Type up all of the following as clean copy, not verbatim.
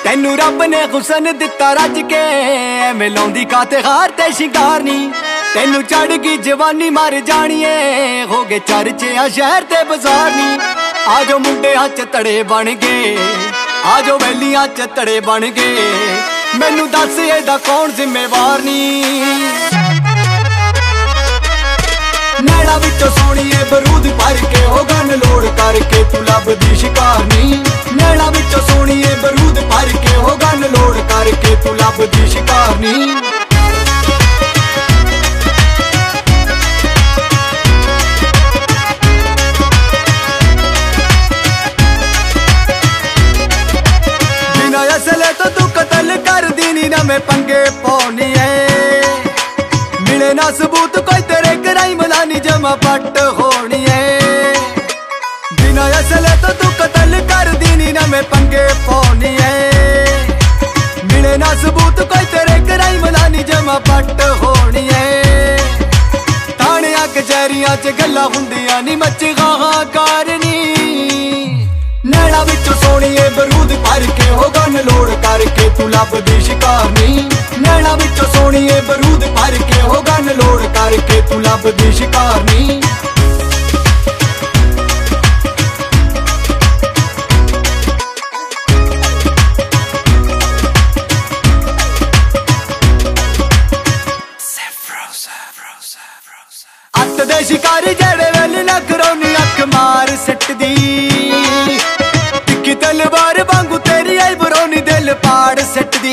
तेनू रब ने हुसन दिता रज के, एवें लौंदी काते हार ते शिंगार नी। तेनू चढ़ गई जवानी मर जानिए, हो गए चर्चे आ शहर ते बाजार नी। आजो मुंडे च तड़े बन गए, आजो वैलियां च तड़े बन गए, मैनू दस एदा कौन जिम्मेवार नी। नैना विचों सोहणीए बरूद भर के, हो गन लोड़ करके तू लभदी शिकार नी। नैना विचों सोहणीए बरूद भर के, हो गन लोड़ करके तू लभदी शिकार नी। बिना असले तो तू कतल कर दी नी, ना मैं पंगे पौनी है। मिले ना सबूत कोई तेरे क्राइम लानी, जमा पट होनी है। बिना असले तो तू कतल कर दी नी, ना मैं पंगे पौनी है। मिले ना सबूत कोई तेरे क्राइम लानी, जमा पट होनी है। थाणियां कचहरियां च गल्लां हुंदियां नी, मची हाहाकार नी। नैना विचों सोहणीए बरूद भर के, हो गन लोड़ करके तू लभदी शिकार नी। नैना विचों सोहणीए बरूद भर के, हो गन लोड़ करके तू लभदी शिकार नी। अत दे शिकारी जेड़े वेले ना करौनी, अख मार सटदी। तिक्की तलवार वांगू तेरी आई बरौनी, दिल पाड़ सटदी।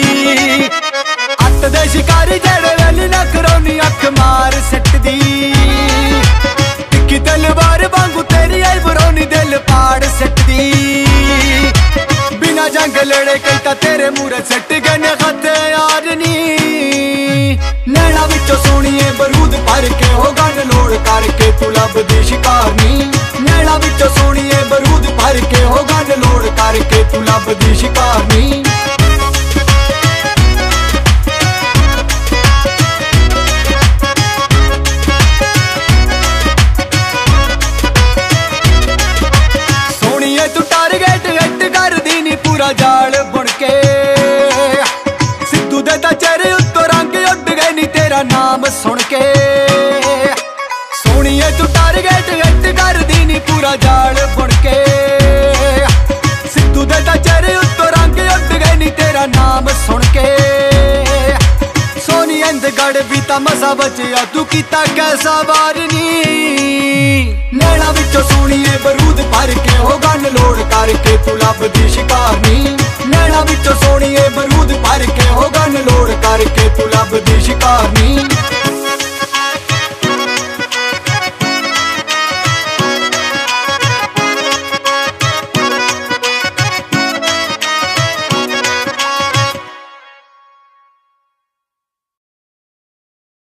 अत दे शिकारी जेड़े वेले ना करौनी, अख मार सटदी। तिक्की तलवार वांगू तेरी आई बरौनी, दिल पाड़ सटदी। बिना जंग लड़े कई तां तेरे मूरे सट गए हथियार नी। नैना विचों सोहणीए बरूद भर के, हो गन लोड़ करके तू लभदी शिकार नी। नैना विचों सोहणीए बरूद भर के, हो गन लोड़ करके तू लभदी शिकार नी। सोहणीए तू टारगेट हिट कर दी नी, पूरा जाल बुन के। सिद्धू दे तां चेहरे उत्तों रंग उड गए नी, तेरा नाम सुन के। सोहणीए तू टारगेट हिट कर दी नी, पूरा जाल बुन के। सिद्धू दे तां चेहरे उत्तों रंग उड गए नी, तेरा नाम सुन के। सोनी इंदगढ़ भी तां मसा बचिया, तू कीता कैसा वार नी। नैना विचों सोहणीए बरूद भर के, हो गन लोड़ करके तू लभदी शिकार नी। नैना विचों सोहणीए बरूद भर के, हो गन लोड़ करके तू लभदी शिकार नी।